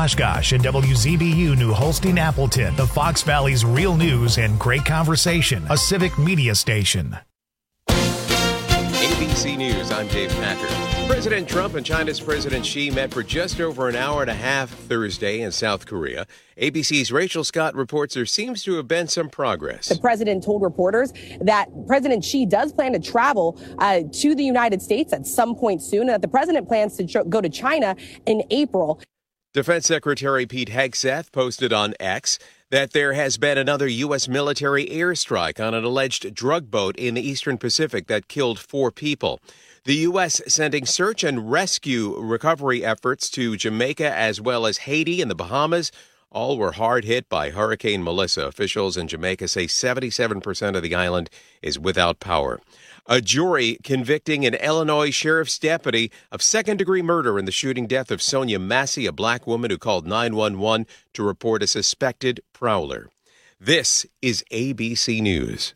Oshkosh and WZBU New Holstein Appleton, the Fox Valley's real news and great conversation, a civic media station. ABC News, I'm Dave Packer. President Trump and China's President Xi met for just over an hour and a half Thursday in South Korea. ABC's Rachel Scott reports there seems to have been some progress. The president told reporters that President Xi does plan to travel to the United States at some point soon, and that the president plans to go to China in April. Defense Secretary Pete Hegseth posted on X that there has been another U.S. military airstrike on an alleged drug boat in the Eastern Pacific that killed 4 people. The U.S. sending search and rescue recovery efforts to Jamaica as well as Haiti and the Bahamas. All were hard hit by Hurricane Melissa. Officials in Jamaica say 77% of the island is without power. A jury convicting an Illinois sheriff's deputy of second-degree murder in the shooting death of Sonia Massey, a black woman who called 911 to report a suspected prowler. This is ABC News.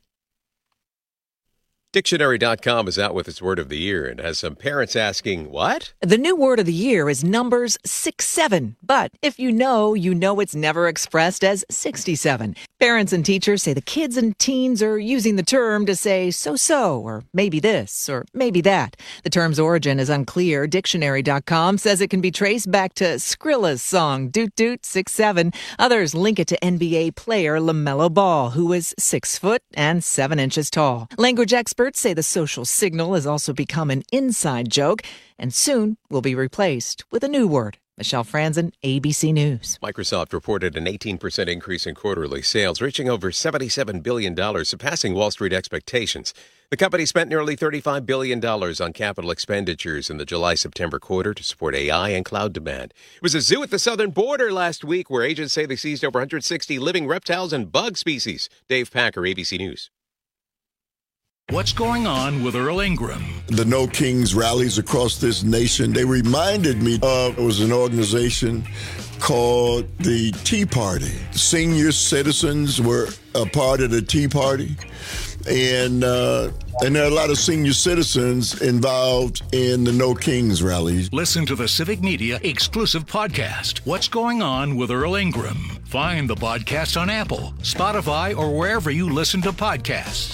Dictionary.com is out with its word of the year and has some parents asking, what? The new word of the year is numbers 6-7. But if you know it's never expressed as 67. Parents and teachers say the kids and teens are using the term to say so, or maybe this, or maybe that. The term's origin is unclear. Dictionary.com says it can be traced back to Skrilla's song, Doot Doot 6-7. Others link it to NBA player LaMelo Ball, who is 6 foot and 7 inches tall. Language experts say the social signal has also become an inside joke and soon will be replaced with a new word. Michelle Franzen, ABC News. Microsoft reported an 18% increase in quarterly sales, reaching over $77 billion, surpassing Wall Street expectations. The company spent nearly $35 billion on capital expenditures in the July-September quarter to support AI and cloud demand. It was a zoo at the southern border last week where agents say they seized over 160 living reptiles and bug species. Dave Packer, ABC News. What's going on with Earl Ingram? The No Kings rallies across this nation, they reminded me of, it was an organization called the Tea Party. Senior citizens were a part of the Tea Party. And there are a lot of senior citizens involved in the No Kings rallies. Listen to the Civic Media exclusive podcast, What's Going On with Earl Ingram. Find the podcast on Apple, Spotify, or wherever you listen to podcasts.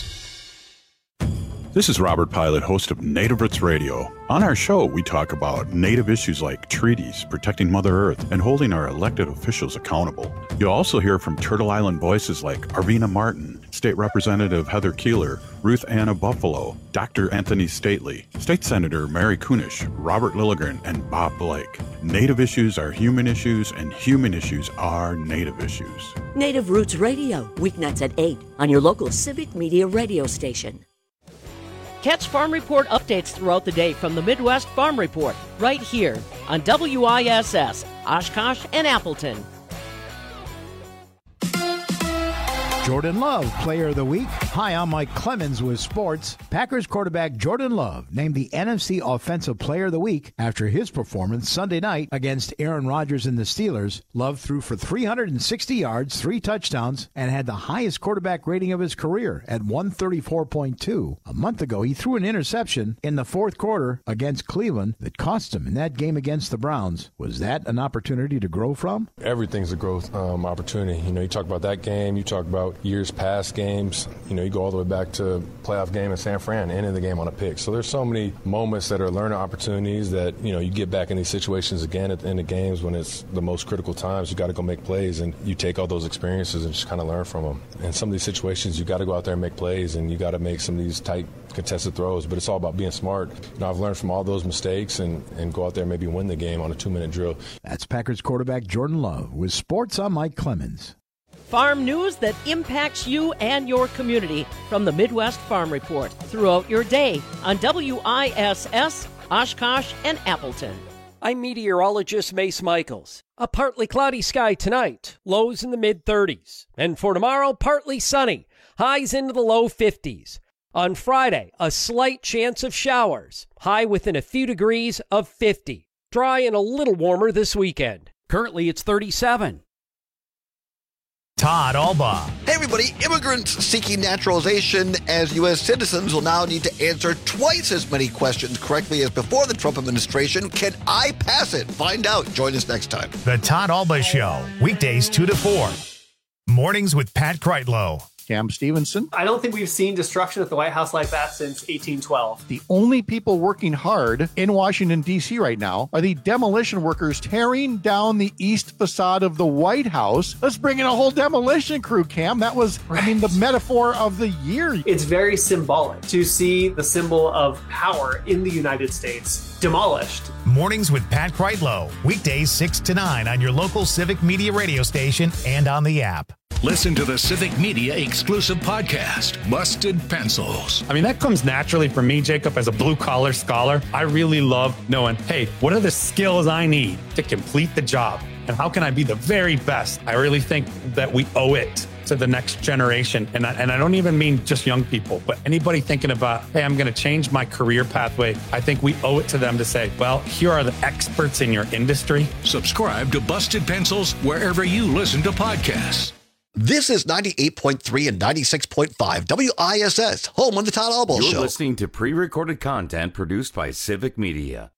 This is Robert Pilot, host of Native Roots Radio. On our show, we talk about Native issues like treaties, protecting Mother Earth, and holding our elected officials accountable. You'll also hear from Turtle Island voices like Arvina Martin, State Representative Heather Keeler, Ruth Anna Buffalo, Dr. Anthony Stately, State Senator Mary Kunish, Robert Lilligren, and Bob Blake. Native issues are human issues, and human issues are Native issues. Native Roots Radio, weeknights at 8 on your local Civic Media radio station. Catch Farm Report updates throughout the day from the Midwest Farm Report, right here on WISS, Oshkosh and Appleton. Jordan Love, Player of the Week. Hi, I'm Mike Clemens with sports. Packers quarterback Jordan Love named the NFC Offensive Player of the Week after his performance Sunday night against Aaron Rodgers and the Steelers. Love threw for 360 yards, 3 touchdowns, and had the highest quarterback rating of his career at 134.2. A month ago, he threw an interception in the fourth quarter against Cleveland that cost him in that game against the Browns. Was that an opportunity to grow from? Everything's a growth opportunity. You know, you talk about that game, you talk about years past games. You know, you go all the way back to playoff game in San Fran, ending the game on a pick. So there's so many moments that are learning opportunities that, you know, you get back in these situations again at the end of games when it's the most critical times. You got to go make plays, and you take all those experiences and just kind of learn from them. And some of these situations, you got to go out there and make plays, and you got to make some of these tight contested throws, but it's all about being smart. You know, I've learned from all those mistakes and go out there and maybe win the game on a 2-minute drill. That's Packers quarterback Jordan Love with sports. I'm Mike Clemens. Farm news that impacts you and your community from the Midwest Farm Report throughout your day on WISS, Oshkosh, and Appleton. I'm meteorologist Mace Michaels. A partly cloudy sky tonight, lows in the mid-30s. And for tomorrow, partly sunny, highs into the low 50s. On Friday, a slight chance of showers, high within a few degrees of 50. Dry and a little warmer this weekend. Currently, it's 37. Todd Alba. Hey everybody, immigrants seeking naturalization as U.S. citizens will now need to answer twice as many questions correctly as before the Trump administration. Can I pass it? Find out. Join us next time. The Todd Alba Show, weekdays 2 to 4. Mornings with Pat Kreitlow. Cam Stevenson. I don't think we've seen destruction at the White House like that since 1812. The only people working hard in Washington, D.C. right now are the demolition workers tearing down the east facade of the White House. Let's bring in a whole demolition crew, Cam. That was, the metaphor of the year. It's very symbolic to see the symbol of power in the United States demolished. Mornings with Pat Kreitlow, weekdays 6 to 9 on your local Civic Media radio station and on the app. Listen to the Civic Media exclusive podcast, Busted Pencils. That comes naturally for me, Jacob, as a blue-collar scholar. I really love knowing, hey, what are the skills I need to complete the job? And how can I be the very best? I really think that we owe it to the next generation. And I don't even mean just young people, but anybody thinking about, hey, I'm going to change my career pathway. I think we owe it to them to say, well, here are the experts in your industry. Subscribe to Busted Pencils wherever you listen to podcasts. This is 98.3 and 96.5 WISS, home of the Todd Alba Show. You're listening to pre-recorded content produced by Civic Media.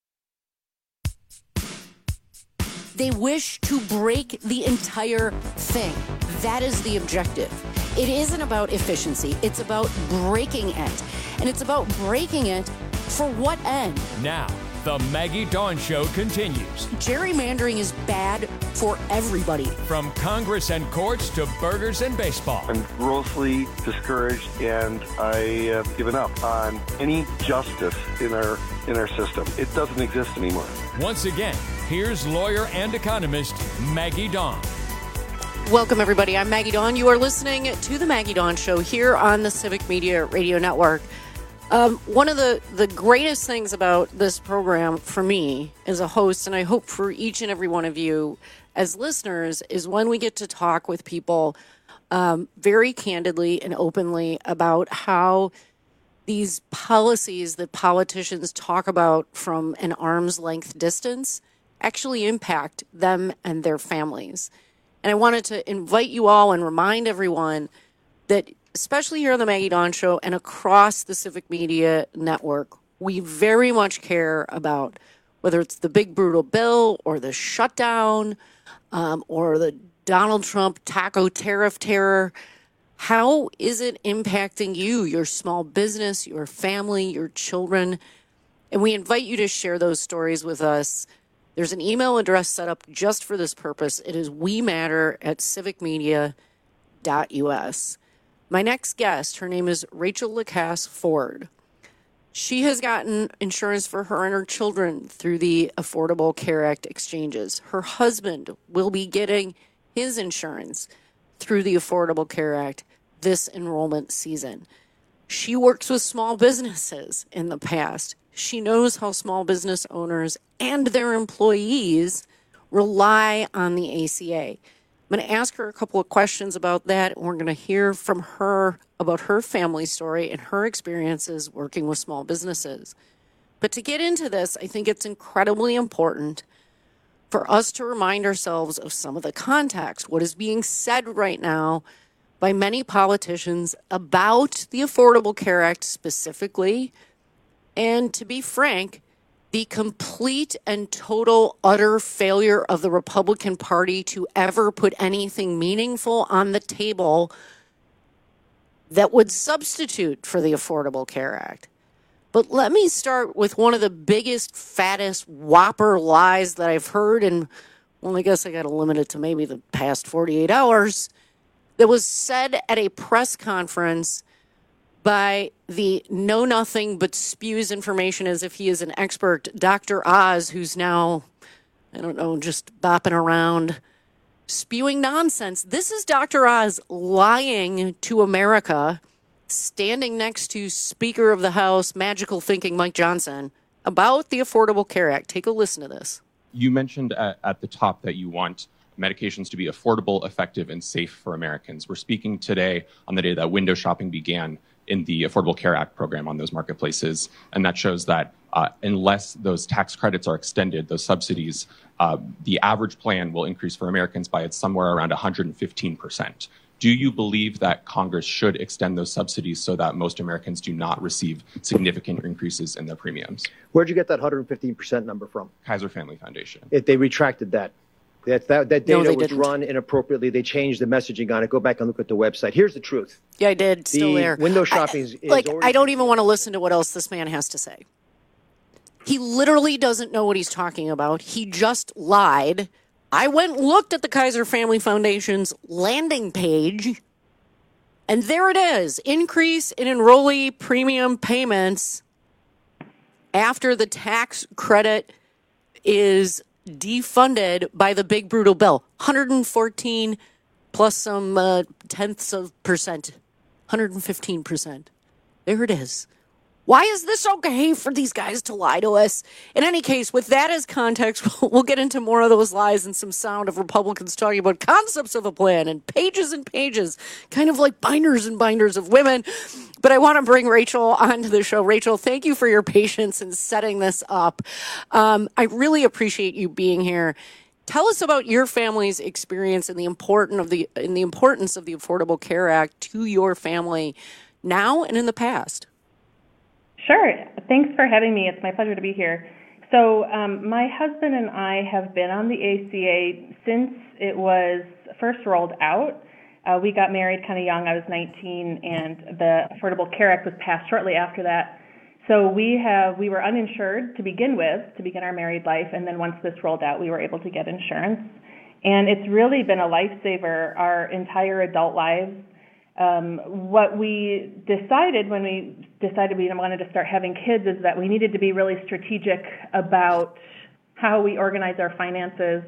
They wish to break the entire thing. That is the objective. It isn't about efficiency. It's about breaking it. And it's about breaking it for what end? Now, the Maggie Dawn Show continues. Gerrymandering is bad for everybody. From Congress and courts to burgers and baseball. I'm grossly discouraged, and I have given up on any justice in our system. It doesn't exist anymore. Once again, here's lawyer and economist Maggie Dawn. Welcome, everybody. I'm Maggie Dawn. You are listening to the Maggie Dawn Show here on the Civic Media Radio Network. One of the greatest things about this program for me as a host, and I hope for each and every one of you as listeners, is when we get to talk with people very candidly and openly about how these policies that politicians talk about from an arm's length distance actually impact them and their families. And I wanted to invite you all and remind everyone that, especially here on the Maggie Dawn Show and across the Civic Media Network, we very much care about whether it's the big brutal bill or the shutdown or the Donald Trump taco tariff terror. How is it impacting you, your small business, your family, your children? And we invite you to share those stories with us. There's an email address set up just for this purpose. It is wematter@civicmedia.us. My next guest, her name is Rachel Lacasse Ford. She has gotten insurance for her and her children through the Affordable Care Act exchanges. Her husband will be getting his insurance through the Affordable Care Act this enrollment season. She works with small businesses in the past. She knows how small business owners and their employees rely on the ACA. I'm going to ask her a couple of questions about that, and we're going to hear from her about her family story and her experiences working with small businesses. But to get into this, I think it's incredibly important for us to remind ourselves of some of the context, what is being said right now by many politicians about the Affordable Care Act specifically, and to be frank, the complete and total utter failure of the Republican Party to ever put anything meaningful on the table that would substitute for the Affordable Care Act. But let me start with one of the biggest, fattest, whopper lies that I've heard, and well, I guess I got to limit it to maybe the past 48 hours, that was said at a press conference by the know-nothing but spews information as if he is an expert, Dr. Oz, who's now, I don't know, just bopping around, spewing nonsense. This is Dr. Oz lying to America, standing next to Speaker of the House, magical thinking Mike Johnson, about the Affordable Care Act. Take a listen to this. You mentioned at the top that you want medications to be affordable, effective, and safe for Americans. We're speaking today on the day that window shopping began in the Affordable Care Act program on those marketplaces. And that shows that unless those tax credits are extended, those subsidies, the average plan will increase for Americans by somewhere around 115%. Do you believe that Congress should extend those subsidies so that most Americans do not receive significant increases in their premiums? Where'd you get that 115% number from? Kaiser Family Foundation. They retracted that. That data No, they was didn't. run inappropriately. They changed the messaging on it. Go back and look at the website. Here's the truth. Yeah, I did. Still The there. window shopping is I don't even want to listen to what else this man has to say. He literally doesn't know what he's talking about. He just lied. I went and looked at the Kaiser Family Foundation's landing page, and there it is. Increase in enrollee premium payments after the tax credit is defunded by the big brutal bill. 114 plus some tenths of percent. 115%. There it is. Why is this okay for these guys to lie to us? In any case, with that as context, we'll get into more of those lies and some sound of Republicans talking about concepts of a plan and pages, kind of like binders and binders of women. But I want to bring Rachel onto the show. Rachel, thank you for your patience in setting this up. I really appreciate you being here. Tell us about your family's experience and the importance of the Affordable Care Act to your family now and in the past. Sure. Thanks for having me. It's my pleasure to be here. So my husband and I have been on the ACA since it was first rolled out. We got married kind of young. I was 19, and the Affordable Care Act was passed shortly after that. So we were uninsured to begin our married life, and then once this rolled out, we were able to get insurance. And it's really been a lifesaver our entire adult lives. What we decided when we decided we wanted to start having kids is that we needed to be really strategic about how we organize our finances.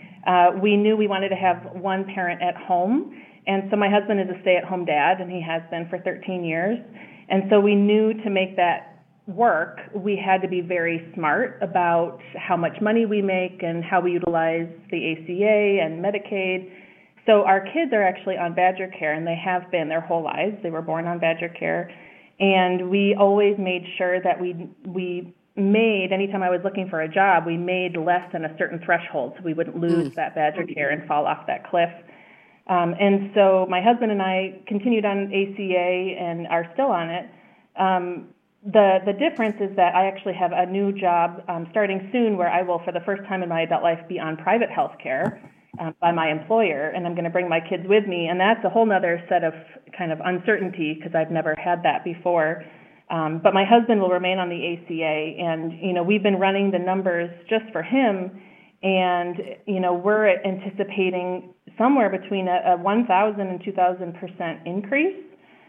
We knew we wanted to have one parent at home, and so my husband is a stay-at-home dad, and he has been for 13 years. And so we knew to make that work, we had to be very smart about how much money we make and how we utilize the ACA and Medicaid. So our kids are actually on Badger Care, and they have been their whole lives. They were born on Badger Care. And we always made sure that we made, anytime I was looking for a job, we made less than a certain threshold so we wouldn't lose that Badger Care and fall off that cliff. And so my husband and I continued on ACA and are still on it. The difference is that I actually have a new job starting soon where I will, for the first time in my adult life, be on private health care. By my employer, and I'm going to bring my kids with me, and that's a whole nother set of kind of uncertainty because I've never had that before. But my husband will remain on the ACA, and we've been running the numbers just for him, and we're anticipating somewhere between a 1,000 and 2,000% increase.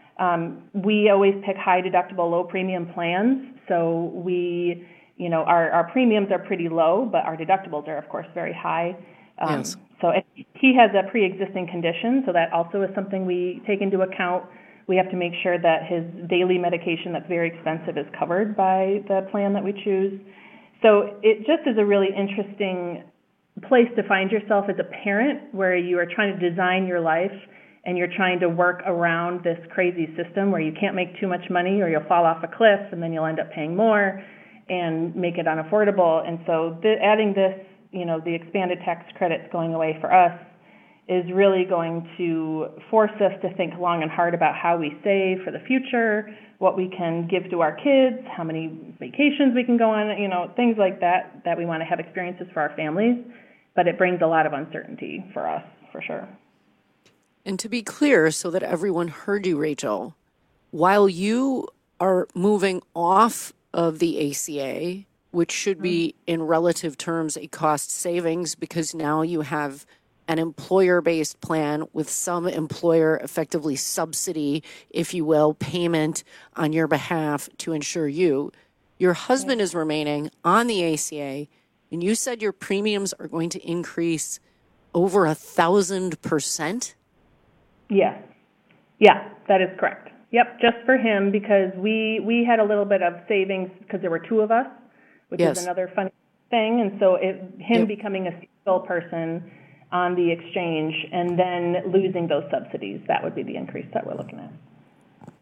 We always pick high deductible, low premium plans, so we, our premiums are pretty low, but our deductibles are of course very high. Yes. So he has a pre-existing condition, so that also is something we take into account. We have to make sure that his daily medication that's very expensive is covered by the plan that we choose. So it just is a really interesting place to find yourself as a parent where you are trying to design your life and you're trying to work around this crazy system where you can't make too much money or you'll fall off a cliff and then you'll end up paying more and make it unaffordable. And so adding this, the expanded tax credits going away for us is really going to force us to think long and hard about how we save for the future, what we can give to our kids, how many vacations we can go on, things like that we want to have experiences for our families. But it brings a lot of uncertainty for us, for sure. And to be clear, so that everyone heard you, Rachel, while you are moving off of the ACA, which should be in relative terms a cost savings because now you have an employer-based plan with some employer effectively subsidy, if you will, payment on your behalf to insure you. Your husband is remaining on the ACA, and you said your premiums are going to increase over 1,000%? Yes. Yeah, that is correct. Yep, just for him because we had a little bit of savings because there were two of us, which is another funny thing. And so him becoming a single person on the exchange and then losing those subsidies, that would be the increase that we're looking at.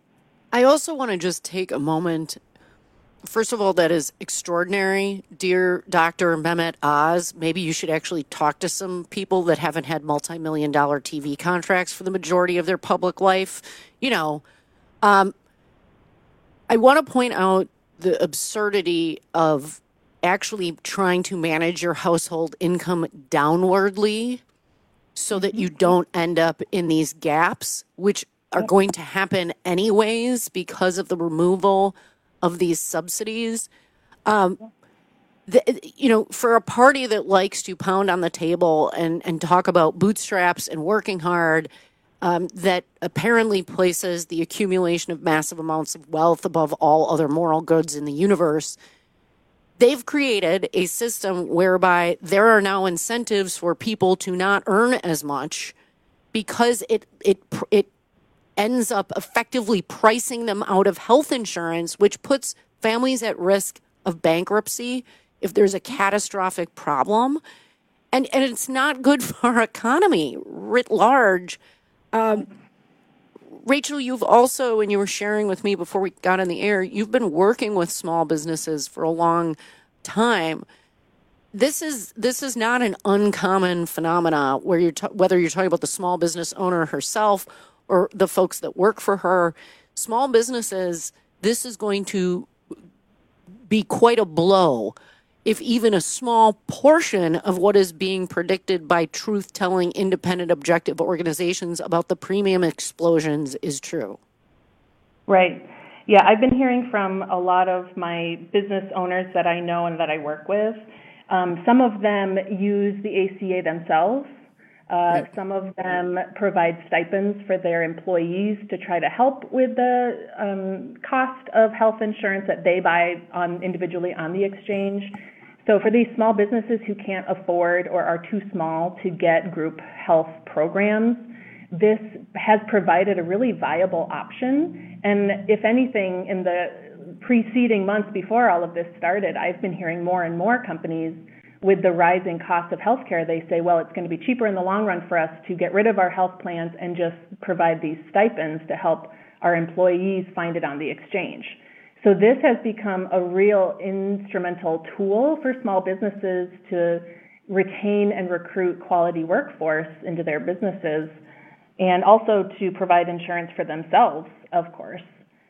I also want to just take a moment. First of all, that is extraordinary. Dear Dr. Mehmet Oz, maybe you should actually talk to some people that haven't had multi-million-dollar TV contracts for the majority of their public life. I want to point out the absurdity of actually trying to manage your household income downwardly so that you don't end up in these gaps, which are going to happen anyways because of the removal of these subsidies. For a party that likes to pound on the table and talk about bootstraps and working hard, that apparently places the accumulation of massive amounts of wealth above all other moral goods in the universe, they've created a system whereby there are now incentives for people to not earn as much because it ends up effectively pricing them out of health insurance, which puts families at risk of bankruptcy if there's a catastrophic problem. And it's not good for our economy writ large. Rachel, you've also, and you were sharing with me before we got on the air, you've been working with small businesses for a long time. This is not an uncommon phenomena where whether you're talking about the small business owner herself or the folks that work for her. Small businesses, this is going to be quite a blow if even a small portion of what is being predicted by truth-telling, independent, objective organizations about the premium explosions is true. Right. Yeah, I've been hearing from a lot of my business owners that I know and that I work with. Some of them use the ACA themselves. Some of them provide stipends for their employees to try to help with the cost of health insurance that they buy individually on the exchange. So for these small businesses who can't afford or are too small to get group health programs, this has provided a really viable option. And if anything, in the preceding months before all of this started, I've been hearing more and more companies with the rising cost of healthcare, they say, well, it's going to be cheaper in the long run for us to get rid of our health plans and just provide these stipends to help our employees find it on the exchange. So this has become a real instrumental tool for small businesses to retain and recruit quality workforce into their businesses, and also to provide insurance for themselves, of course.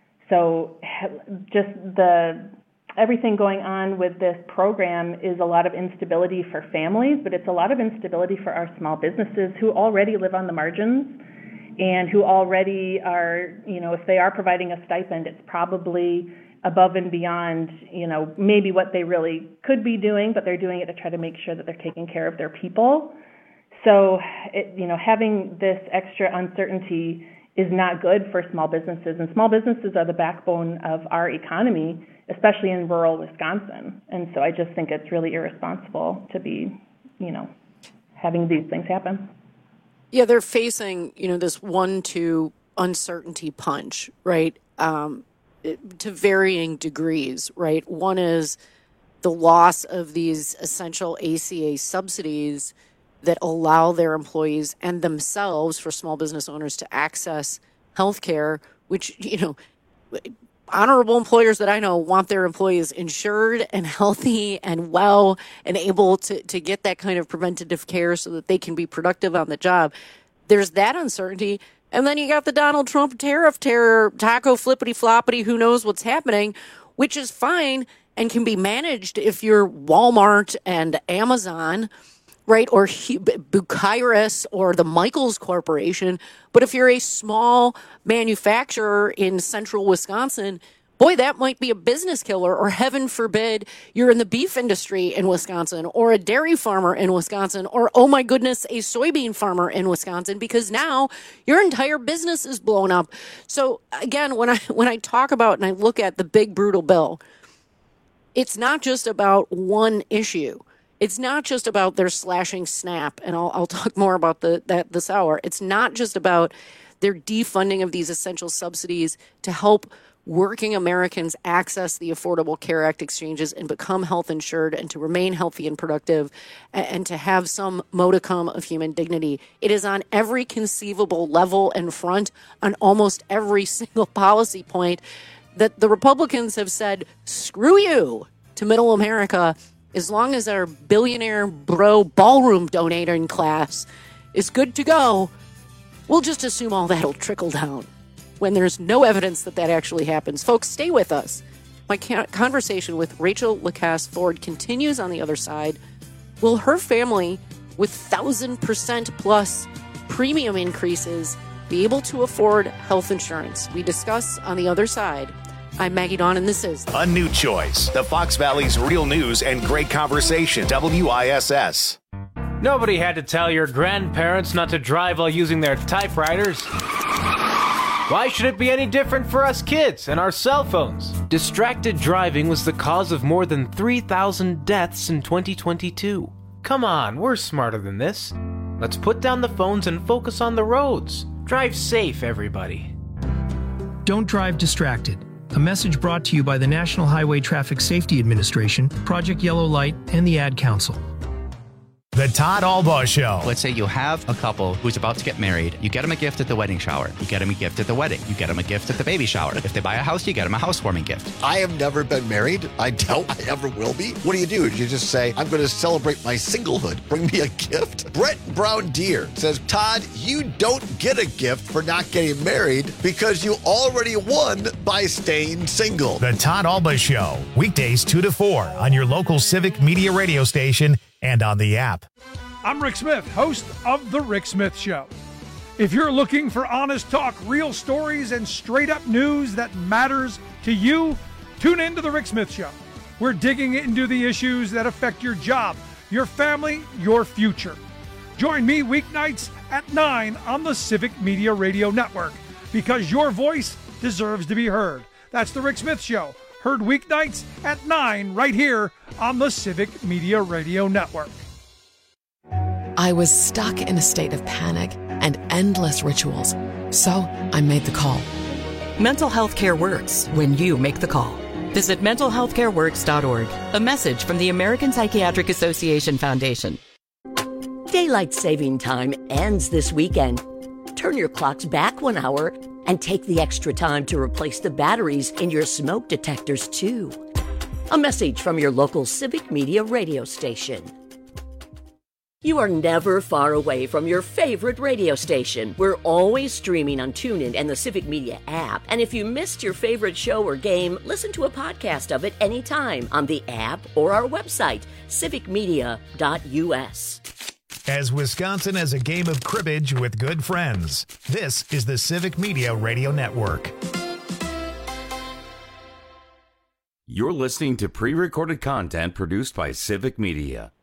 So just everything going on with this program is a lot of instability for families, but it's a lot of instability for our small businesses who already live on the margins and who already are, if they are providing a stipend, it's probably above and beyond, maybe what they really could be doing, but they're doing it to try to make sure that they're taking care of their people. So, having this extra uncertainty is not good for small businesses, and small businesses are the backbone of our economy, especially in rural Wisconsin. And so I just think it's really irresponsible to be, having these things happen. Yeah, they're facing, this 1-2 uncertainty punch, right? To varying degrees, right? One is the loss of these essential ACA subsidies that allow their employees and themselves, for small business owners, to access health care, which, honorable employers that I know want their employees insured and healthy and well and able to get that kind of preventative care so that they can be productive on the job. There's that uncertainty. And then you got the Donald Trump tariff terror, taco flippity floppity, who knows what's happening, which is fine and can be managed if you're Walmart and Amazon, right, or Bucyrus or the Michaels Corporation. But if you're a small manufacturer in central Wisconsin, boy, that might be a business killer. Or heaven forbid, you're in the beef industry in Wisconsin, or a dairy farmer in Wisconsin, or, oh my goodness, a soybean farmer in Wisconsin, because now your entire business is blown up. So again, when I talk about and I look at the big brutal bill, it's not just about one issue. It's not just about their slashing SNAP, and I'll talk more about that this hour. It's not just about their defunding of these essential subsidies to help working Americans access the Affordable Care Act exchanges and become health insured and to remain healthy and productive and to have some modicum of human dignity. It is on every conceivable level and front, on almost every single policy point, that the Republicans have said, screw you to middle America. As long as our billionaire bro ballroom donating class is good to go, we'll just assume all that'll trickle down, when there's no evidence that that actually happens. Folks, stay with us. My conversation with Rachel Lacasse Ford continues on the other side. Will her family, with 1,000% plus premium increases, be able to afford health insurance? We discuss on the other side. I'm Maggie Dawn, and this is A New Choice, the Fox Valley's real news and great conversation, WISS. Nobody had to tell your grandparents not to drive while using their typewriters. Why should it be any different for us kids and our cell phones? Distracted driving was the cause of more than 3,000 deaths in 2022. Come on, we're smarter than this. Let's put down the phones and focus on the roads. Drive safe, everybody. Don't drive distracted. A message brought to you by the National Highway Traffic Safety Administration, Project Yellow Light, and the Ad Council. The Todd Albaugh Show. Let's say you have a couple who's about to get married. You get them a gift at the wedding shower. You get them a gift at the wedding. You get them a gift at the baby shower. If they buy a house, you get them a housewarming gift. I have never been married. I doubt I ever will be. What do? You just say, I'm going to celebrate my singlehood. Bring me a gift? Brett Brown Deere says, Todd, you don't get a gift for not getting married because you already won by staying single. The Todd Albaugh Show. Weekdays 2 to 4 on your local Civic Media radio station and on the app. I'm Rick Smith, host of The Rick Smith Show. If you're looking for honest talk, real stories, and straight-up news that matters to you, tune in to The Rick Smith Show. We're digging into the issues that affect your job, your family, your future. Join me weeknights at 9 on the Civic Media Radio Network, because your voice deserves to be heard. That's The Rick Smith Show, heard weeknights at 9 right here on the Civic Media Radio Network. I was stuck in a state of panic and endless rituals, so I made the call. Mental health care works when you make the call. Visit mentalhealthcareworks.org. A message from the American Psychiatric Association Foundation. Daylight saving time ends this weekend. Turn your clocks back 1 hour and take the extra time to replace the batteries in your smoke detectors, too. A message from your local Civic Media radio station. You are never far away from your favorite radio station. We're always streaming on TuneIn and the Civic Media app. And if you missed your favorite show or game, listen to a podcast of it anytime on the app or our website, civicmedia.us. As Wisconsin has a game of cribbage with good friends, this is the Civic Media Radio Network. You're listening to pre-recorded content produced by Civic Media.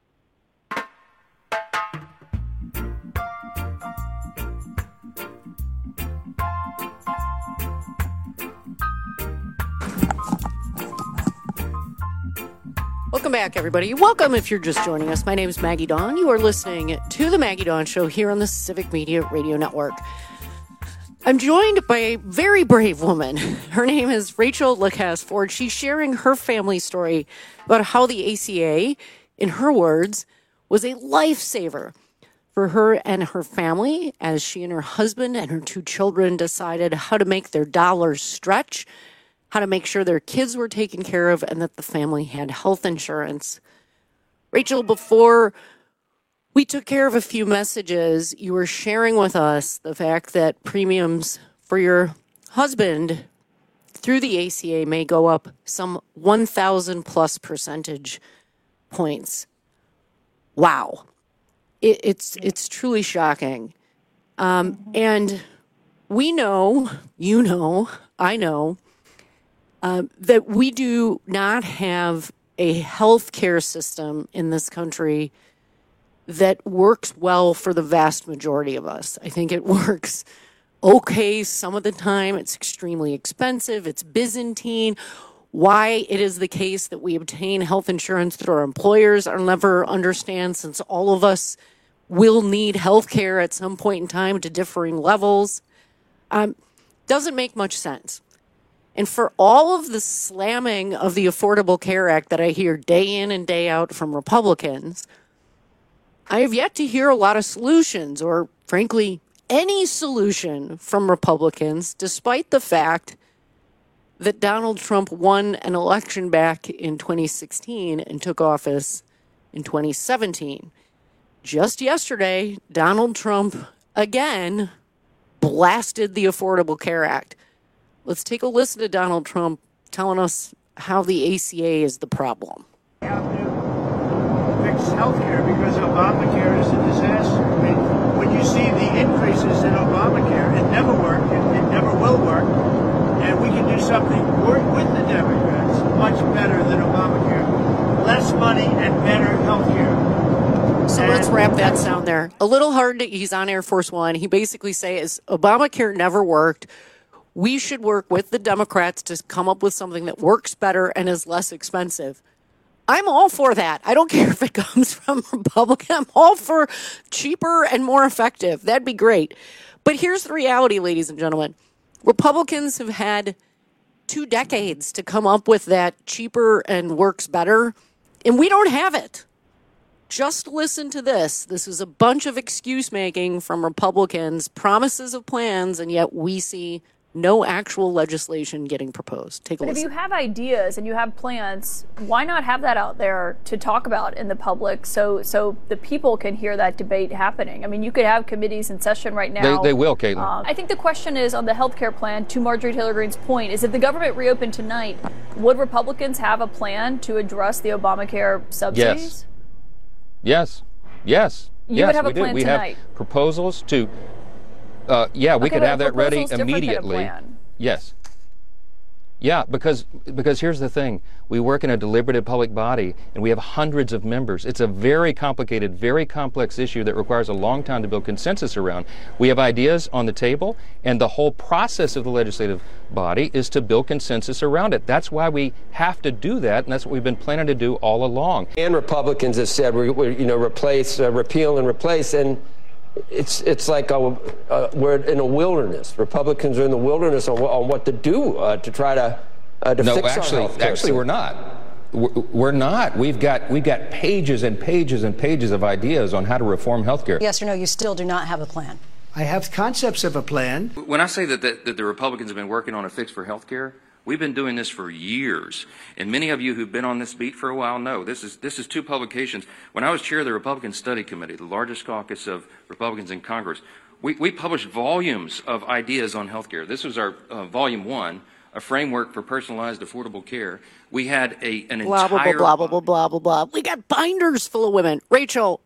Welcome back, everybody. Welcome if you're just joining us. My name is Maggie Dawn. You are listening to The Maggie Dawn Show here on the Civic Media Radio Network. I'm joined by a very brave woman. Her name is Rachel Lacasse Ford. She's sharing her family story about how the ACA, in her words, was a lifesaver for her and her family as she and her husband and her 2 children decided how to make their dollars stretch, how to make sure their kids were taken care of, and that the family had health insurance. Rachel, before we took care of a few messages, you were sharing with us the fact that premiums for your husband through the ACA may go up some 1,000 plus percentage points. Wow. It's truly shocking. And we know, you know, I know, that we do not have a healthcare system in this country that works well for the vast majority of us. I think it works okay some of the time. It's extremely expensive. It's Byzantine. Why it is the case that we obtain health insurance through our employers, I'll never understand, since all of us will need health care at some point in time to differing levels. Doesn't make much sense. And for all of the slamming of the Affordable Care Act that I hear day in and day out from Republicans, I have yet to hear a lot of solutions or, frankly, any solution from Republicans, despite the fact that Donald Trump won an election back in 2016 and took office in 2017. Just yesterday, Donald Trump again blasted the Affordable Care Act. Let's take a listen to Donald Trump telling us how the ACA is the problem. We have to fix health care because Obamacare is a disaster. I mean, when you see the increases in Obamacare, it never worked, it never will work, and we can do something with the Democrats much better than Obamacare. Less money and better health care. So let's wrap that sound there. A little hard to, he's on Air Force One. He basically says Obamacare never worked. We should work with the Democrats to come up with something that works better and is less expensive. I'm all for that. I don't care if it comes from Republican. I'm all for cheaper and more effective. That'd be great. But here's the reality, ladies and gentlemen. Republicans have had 2 decades to come up with that cheaper and works better, and we don't have it. Just listen to this. This is a bunch of excuse making from Republicans, promises of plans, and yet we see no actual legislation getting proposed. Take a listen. If you have ideas and you have plans, why not have that out there to talk about in the public so the people can hear that debate happening? I mean, you could have committees in session right now. They will, Caitlin. I think the question is on the health care plan, to Marjorie Taylor Greene's point, is if the government reopened tonight, would Republicans have a plan to address the Obamacare subsidies? Yes. You would have a plan we tonight. Have proposals to... we could have that ready immediately. Yes. Yeah, because here's the thing. We work in a deliberative public body, and we have hundreds of members. It's a very complicated, very complex issue that requires a long time to build consensus around. We have ideas on the table, and the whole process of the legislative body is to build consensus around it. That's why we have to do that, and that's what we've been planning to do all along. And Republicans have said, repeal and replace, and it's like we're in a wilderness. Republicans are in the wilderness on what to do to try to fix our health care. Actually, we're not. We're not. We've got pages and pages and pages of ideas on how to reform healthcare. Yes or no, you still do not have a plan? I have concepts of a plan. When I say that the Republicans have been working on a fix for healthcare, we've been doing this for years, and many of you who've been on this beat for a while know this is 2 publications. When I was chair of the Republican Study Committee, the largest caucus of Republicans in Congress, we published volumes of ideas on healthcare. This was our volume 1, a framework for personalized, affordable care. We had an blah, entire blah, blah, blah, blah, blah, blah. We got binders full of women. Rachel,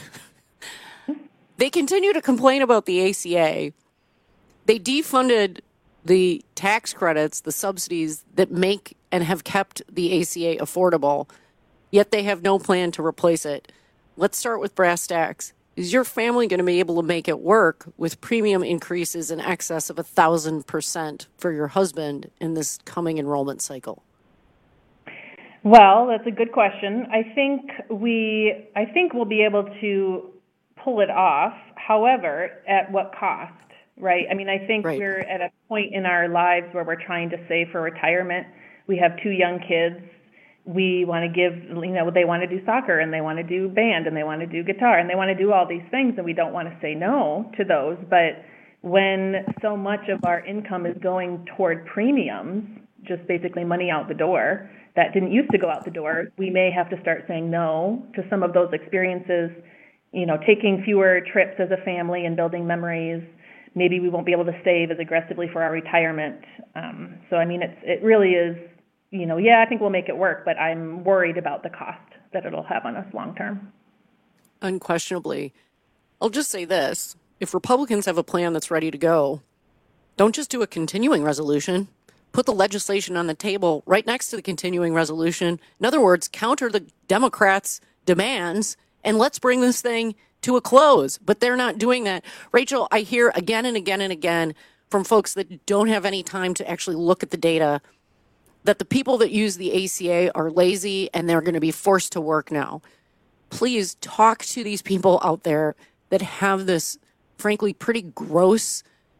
they continue to complain about the ACA. They defunded the tax credits, the subsidies that make and have kept the ACA affordable, yet they have no plan to replace it. Let's start with brass tacks. Is your family going to be able to make it work with premium increases in excess of 1,000% for your husband in this coming enrollment cycle? Well, that's a good question. I think we'll be able to pull it off. However, at what cost? Right. I mean, I think we're at a point in our lives where we're trying to save for retirement. We have 2 young kids. We want to give, they want to do soccer and they want to do band and they want to do guitar and they want to do all these things, and we don't want to say no to those. But when so much of our income is going toward premiums, just basically money out the door that didn't used to go out the door, we may have to start saying no to some of those experiences, taking fewer trips as a family and building memories. Maybe we won't be able to save as aggressively for our retirement. So, I mean, it really is, I think we'll make it work, but I'm worried about the cost that it'll have on us long term. Unquestionably. I'll just say this. If Republicans have a plan that's ready to go, don't just do a continuing resolution. Put the legislation on the table right next to the continuing resolution. In other words, counter the Democrats' demands, and let's bring this thing to a close. But they're not doing that. Rachel, I hear again and again and again from folks that don't have any time to actually look at the data that the people that use the ACA are lazy and they're going to be forced to work now. Please talk to these people out there that have this, frankly, pretty gross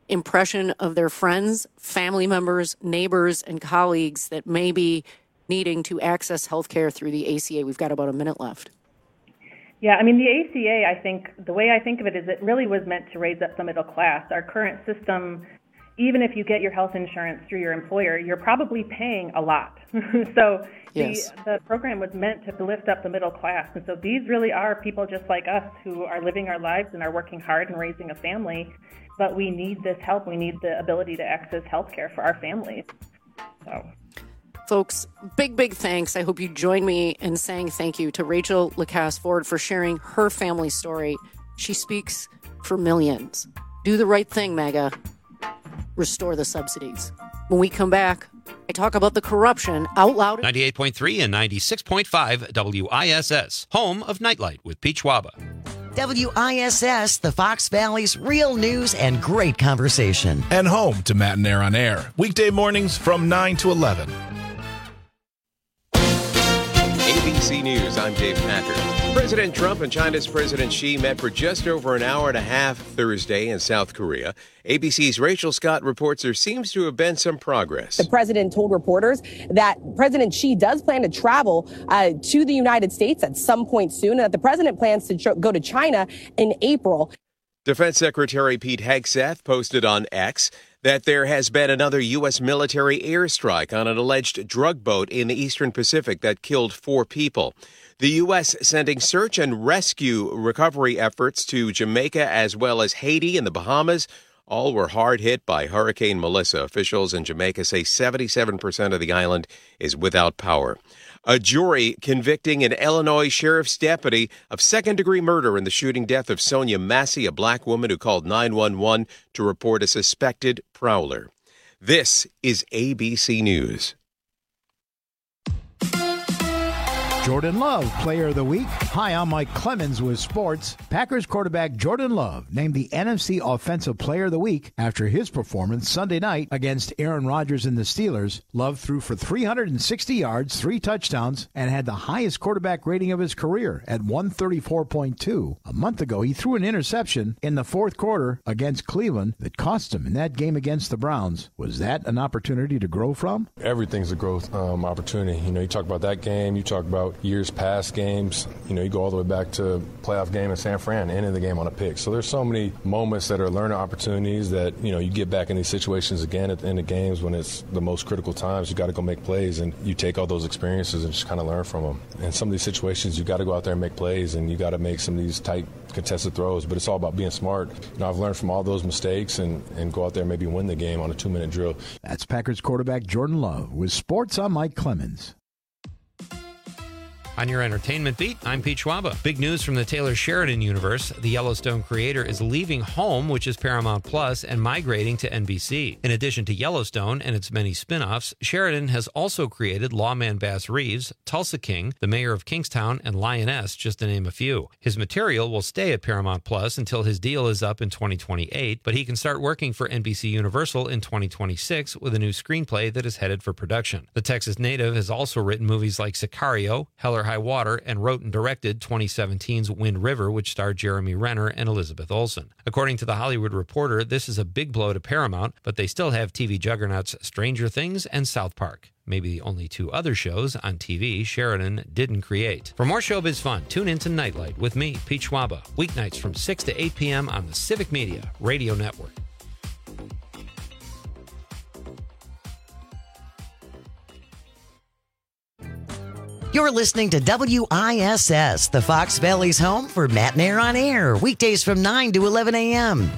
impression of their friends, family members, neighbors, and colleagues that may be needing to access health care through the ACA? We've got about a minute left. Yeah, I mean, the ACA, I think, the way I think of it is it really was meant to raise up the middle class. Our current system, even if you get your health insurance through your employer, you're probably paying a lot. So yes. The program was meant to lift up the middle class. And so these really are people just like us who are living our lives and are working hard and raising a family. But we need this help. We need the ability to access health care for our families. So, folks, big thanks. I hope you join me in saying thank you to Rachel Lacasse Ford for sharing her family story. She speaks for millions. Do the right thing, MAGA. Restore the subsidies. When we come back, I talk about the corruption out loud. 98.3 and 96.5 WISS, home of Nightlight with Pete Schwaba. WISS, the Fox Valley's real news and great conversation. And home to Matt and Air on Air, weekday mornings from 9 to 11. ABC News, I'm Dave Packer. President Trump and China's President Xi met for just over an hour and a half Thursday in South Korea. ABC's Rachel Scott reports there seems to have been some progress. The president told reporters that President Xi does plan to travel to the United States at some point soon, and that the president plans to go to China in April. Defense Secretary Pete Hegseth posted on X that there has been another U.S. military airstrike on an alleged drug boat in the Eastern Pacific that killed 4 people. The U.S. sending search and rescue recovery efforts to Jamaica as well as Haiti and the Bahamas. All were hard hit by Hurricane Melissa. Officials in Jamaica say 77% of the island is without power. A jury convicting an Illinois sheriff's deputy of second-degree murder in the shooting death of Sonia Massey, a black woman who called 911 to report a suspected prowler. This is ABC News. Jordan Love, Player of the Week. Hi, I'm Mike Clemens with sports. Packers quarterback Jordan Love named the NFC Offensive Player of the Week after his performance Sunday night against Aaron Rodgers and the Steelers. Love threw for 360 yards, 3 touchdowns, and had the highest quarterback rating of his career at 134.2. A month ago, he threw an interception in the fourth quarter against Cleveland that cost him in that game against the Browns. Was that an opportunity to grow from? Everything's a growth opportunity. You know, you talk about that game, you talk about years past games. You know, you go all the way back to playoff game in San Fran, ending the game on a pick. So there's so many moments that are learning opportunities that, you know, you get back in these situations again at the end of games when it's the most critical times. You got to go make plays, and you take all those experiences and just kind of learn from them. And some of these situations, you got to go out there and make plays, and you got to make some of these tight contested throws. But it's all about being smart. You know, I've learned from all those mistakes and go out there and maybe win the game on a 2-minute drill. That's Packers quarterback Jordan Love with sports. I'm Mike Clemens. On your entertainment beat, I'm Pete Schwaba. Big news from the Taylor Sheridan universe. The Yellowstone creator is leaving Home, which is Paramount Plus, and migrating to NBC. In addition to Yellowstone and its many spin-offs, Sheridan has also created Lawman Bass Reeves, Tulsa King, The Mayor of Kingstown, and Lioness, just to name a few. His material will stay at Paramount Plus until his deal is up in 2028, but he can start working for NBC Universal in 2026 with a new screenplay that is headed for production. The Texas native has also written movies like Sicario, Hell or High Water, and wrote and directed 2017's Wind River, which starred Jeremy Renner and Elizabeth Olsen. According to The Hollywood Reporter, this is a big blow to Paramount, but they still have TV juggernauts Stranger Things and South Park. Maybe the only 2 other shows on TV Sheridan didn't create. For more showbiz fun, tune in to Nightlight with me, Pete Schwaba, weeknights from 6 to 8 p.m. on the Civic Media Radio Network. You're listening to WISS, the Fox Valley's home for Matt and Air on Air, weekdays from 9 to 11 a.m.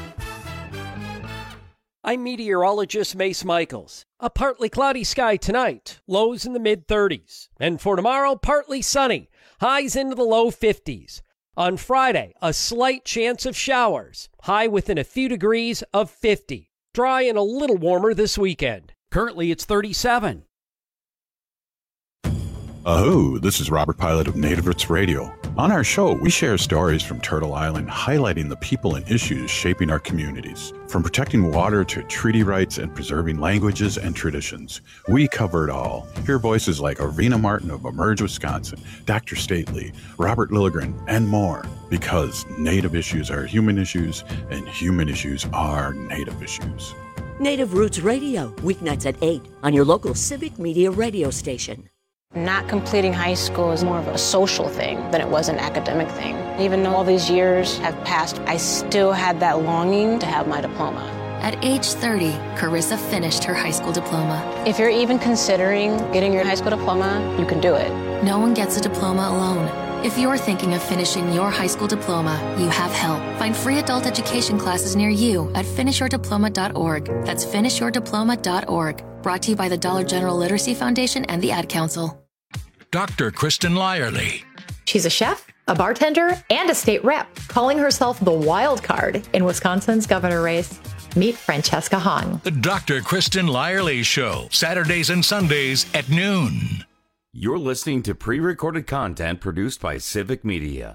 I'm meteorologist Mace Michaels. A partly cloudy sky tonight, lows in the mid-30s. And for tomorrow, partly sunny, highs into the low 50s. On Friday, a slight chance of showers, high within a few degrees of 50. Dry and a little warmer this weekend. Currently, it's 37. This is Robert Pilot of Native Roots Radio. On our show, we share stories from Turtle Island highlighting the people and issues shaping our communities. From protecting water to treaty rights and preserving languages and traditions, we cover it all. Hear voices like Arvina Martin of Emerge Wisconsin, Dr. Stately, Robert Lilligren, and more. Because Native issues are human issues, and human issues are Native issues. Native Roots Radio, weeknights at 8 on your local Civic Media radio station. Not completing high school is more of a social thing than it was an academic thing. Even though all these years have passed, I still had that longing to have my diploma. At age 30, Carissa finished her high school diploma. If you're even considering getting your high school diploma, you can do it. No one gets a diploma alone. If you're thinking of finishing your high school diploma, you have help. Find free adult education classes near you at finishyourdiploma.org. That's finishyourdiploma.org. Brought to you by the Dollar General Literacy Foundation and the Ad Council. Dr. Kristen Lyerly. She's a chef, a bartender, and a state rep, calling herself the wild card in Wisconsin's governor race. Meet Francesca Hahn. The Dr. Kristen Lyerly Show, Saturdays and Sundays at noon. You're listening to pre-recorded content produced by Civic Media.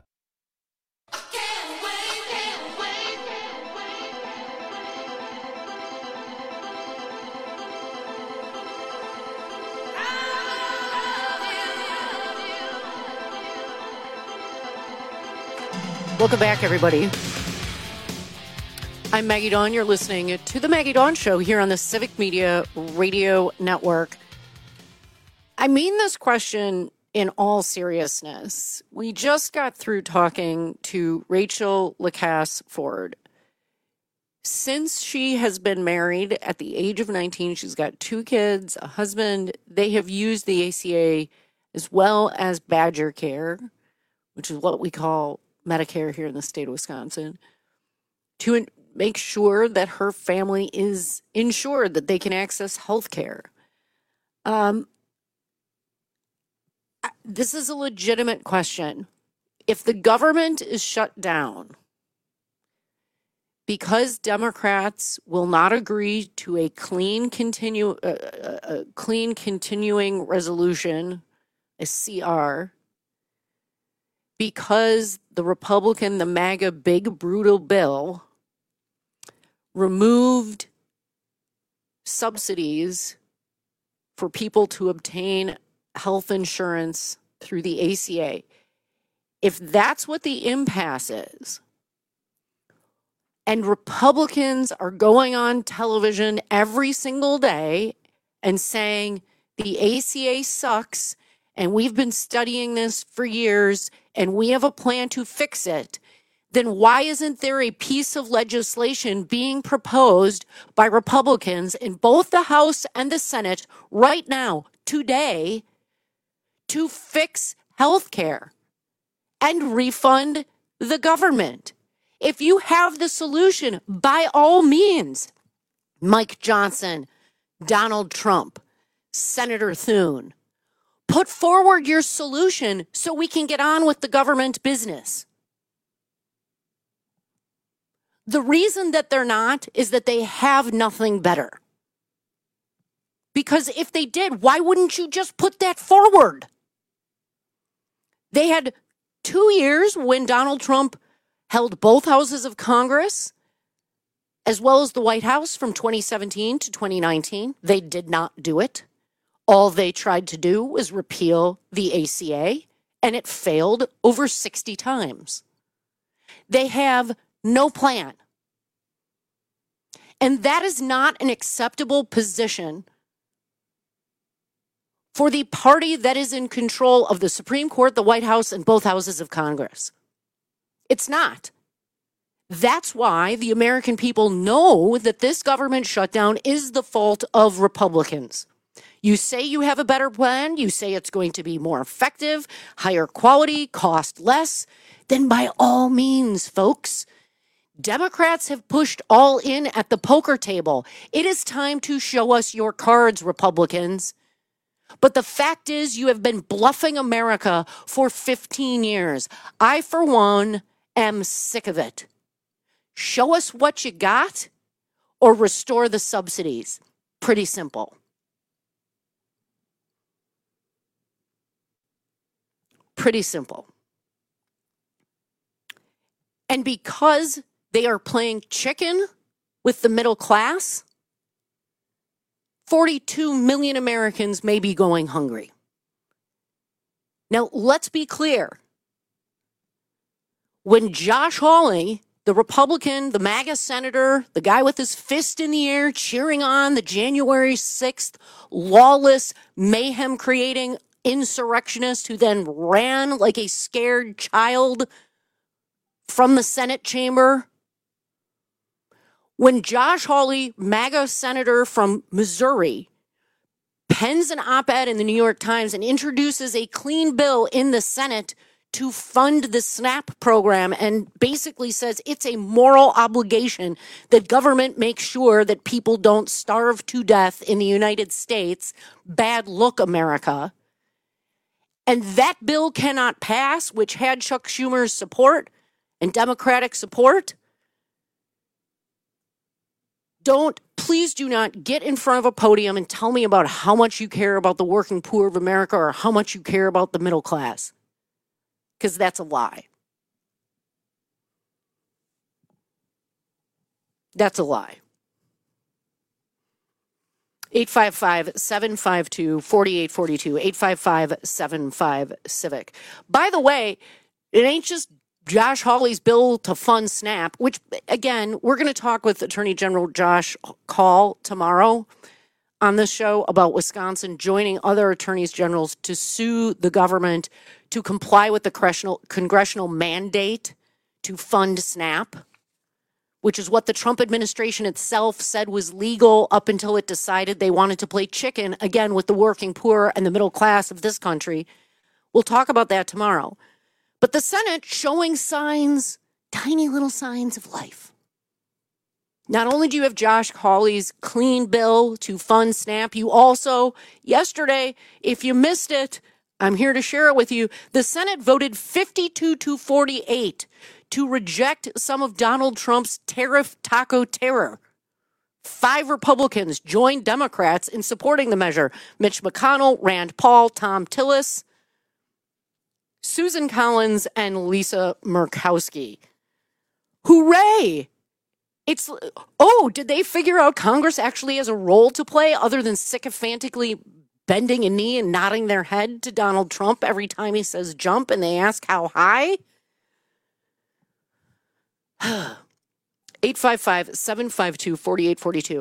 Welcome back, everybody. I'm Maggie Dawn. You're listening to The Maggie Dawn Show here on the Civic Media Radio Network. I mean this question in all seriousness. We just got through talking to Rachel Lacasse Ford. Since she has been married at the age of 19, she's got 2 kids, a husband. They have used the ACA as well as Badger Care, which is what we call Medicare here in the state of Wisconsin, to make sure that her family is insured, that they can access health care. This is a legitimate question. If the government is shut down because Democrats will not agree to a clean continuing resolution, a CR, because the Republican, the MAGA big brutal bill removed subsidies for people to obtain health insurance through the ACA. If that's what the impasse is, and Republicans are going on television every single day and saying the ACA sucks and we've been studying this for years and we have a plan to fix it, then why isn't there a piece of legislation being proposed by Republicans in both the House and the Senate right now, today, to fix health care and refund the government? If you have the solution, by all means, Mike Johnson, Donald Trump, Senator Thune, put forward your solution so we can get on with the government business. The reason that they're not is that they have nothing better. Because if they did, why wouldn't you just put that forward? They had 2 years when Donald Trump held both houses of Congress, as well as the White House from 2017 to 2019. They did not do it. All they tried to do was repeal the ACA, and it failed over 60 times. They have no plan. And that is not an acceptable position for the party that is in control of the Supreme Court, the White House, and both houses of Congress. It's not. That's why the American people know that this government shutdown is the fault of Republicans. You say you have a better plan, you say it's going to be more effective, higher quality, cost less, then by all means, folks, Democrats have pushed all in at the poker table. It is time to show us your cards, Republicans. But the fact is, you have been bluffing America for 15 years. I, for one, am sick of it. Show us what you got or restore the subsidies. Pretty simple. Pretty simple. And because they are playing chicken with the middle class, 42 million Americans may be going hungry. Now, let's be clear. When Josh Hawley, the Republican, the MAGA senator, the guy with his fist in the air cheering on the January 6th lawless, mayhem-creating insurrectionist who then ran like a scared child from the Senate chamber, when Josh Hawley, MAGA senator from Missouri, pens an op-ed in the New York Times and introduces a clean bill in the Senate to fund the SNAP program and basically says it's a moral obligation that government makes sure that people don't starve to death in the United States. Bad look, America. And that bill cannot pass, which had Chuck Schumer's support and Democratic support. Please do not get in front of a podium and tell me about how much you care about the working poor of America or how much you care about the middle class. Because that's a lie. That's a lie. 855-752-4842, 855-75-CIVIC. By the way, it ain't just Josh Hawley's bill to fund SNAP, which, again, we're going to talk with Attorney General Josh Kaul tomorrow on this show about Wisconsin joining other attorneys generals to sue the government to comply with the congressional mandate to fund SNAP, which is what the Trump administration itself said was legal up until it decided they wanted to play chicken again with the working poor and the middle class of this country. We'll talk about that tomorrow. But the Senate showing signs, tiny little signs of life. Not only do you have Josh Hawley's clean bill to fund SNAP, you also, yesterday, if you missed it, I'm here to share it with you, the Senate voted 52-48 to reject some of Donald Trump's tariff taco terror. 5 Republicans joined Democrats in supporting the measure. Mitch McConnell, Rand Paul, Thom Tillis, Susan Collins, and Lisa Murkowski. Hooray! Did they figure out Congress actually has a role to play other than sycophantically bending a knee and nodding their head to Donald Trump every time he says jump and they ask how high? 855-752-4842.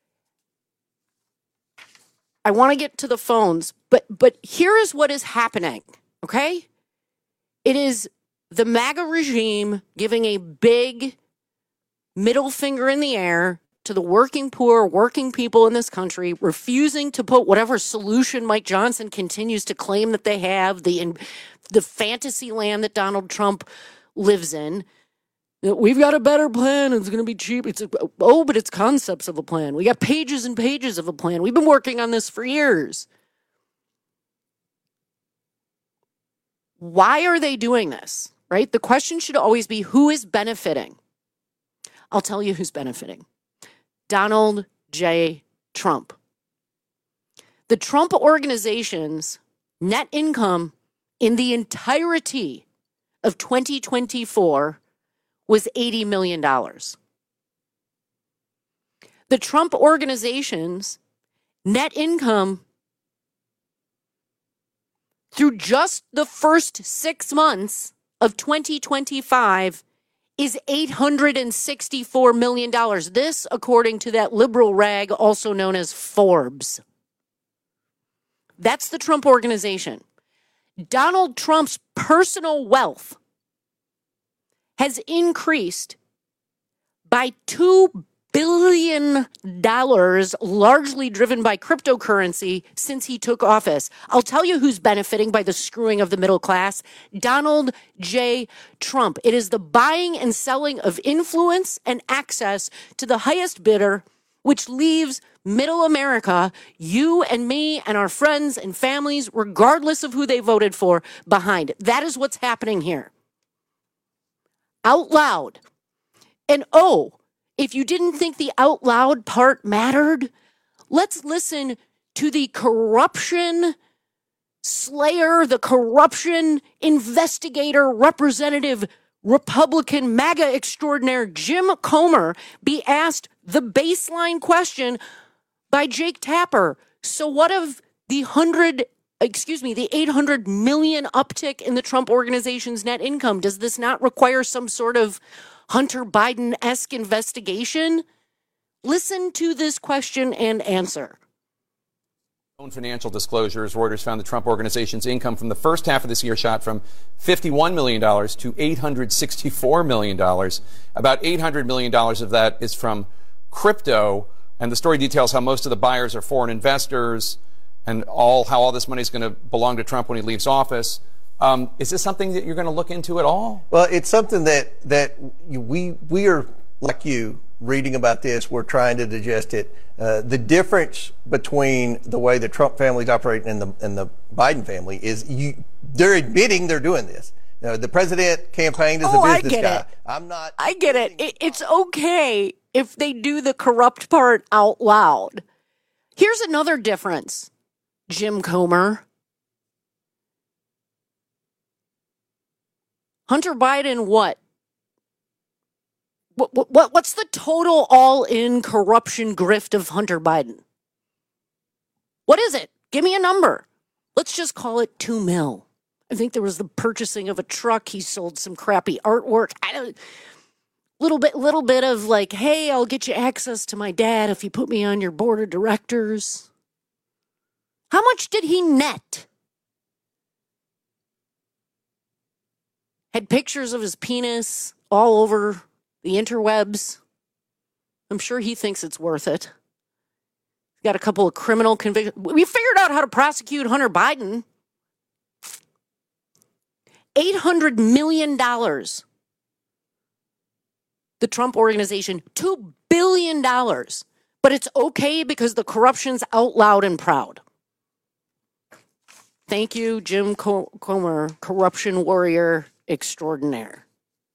I want to get to the phones, but here is what is happening, okay? It is the MAGA regime giving a big middle finger in the air to the working poor, working people in this country, refusing to put whatever solution Mike Johnson continues to claim that they have, the fantasy land that Donald Trump lives in. We've got a better plan. It's going to be cheap. But it's concepts of a plan. We got pages and pages of a plan. We've been working on this for years. Why are they doing this, right? The question should always be, who is benefiting? I'll tell you who's benefiting. Donald J. Trump. The Trump Organization's net income in the entirety of 2024 was $80 million. The Trump Organization's net income through just the first 6 months of 2025 is $864 million. This, according to that liberal rag, also known as Forbes. That's the Trump Organization. Donald Trump's personal wealth has increased by $2 billion, largely driven by cryptocurrency since he took office. I'll tell you who's benefiting by the screwing of the middle class. Donald J. Trump. It is the buying and selling of influence and access to the highest bidder, which leaves middle America, you and me and our friends and families, regardless of who they voted for, behind. That is what's happening here. Out loud. And if you didn't think the out loud part mattered, let's listen to the corruption slayer, the corruption investigator, representative Republican MAGA extraordinaire Jim Comer be asked the baseline question by Jake Tapper. So what of the 800 million uptick in the Trump organization's net income? Does this not require some sort of Hunter Biden-esque investigation? Listen to this question and answer. Own financial disclosures, Reuters found the Trump organization's income from the first half of this year shot from $51 million to $864 million. About $800 million of that is from crypto, and the story details how most of the buyers are foreign investors and how all this money is going to belong to Trump when he leaves office. Is this something that you're going to look into at all? Well, it's something that we are, like you, reading about this. We're trying to digest it. The difference between the way the Trump family is operating and the Biden family is they're admitting they're doing this. The president campaigned as a business guy. I get it. It's okay if they do the corrupt part out loud. Here's another difference, Jim Comer. Hunter Biden, what's the total all-in corruption grift of Hunter Biden? What is it? Give me a number. Let's just call it $2 million. I think there was the purchasing of a truck. He sold some crappy artwork. Little bit of like, hey, I'll get you access to my dad if you put me on your board of directors. How much did he net? Had pictures of his penis all over the interwebs. I'm sure he thinks it's worth it. Got a couple of criminal convictions. We figured out how to prosecute Hunter Biden. $800 million. The Trump organization, $2 billion. But it's okay because the corruption's out loud and proud. Thank you, Jim Comer, corruption warrior extraordinaire.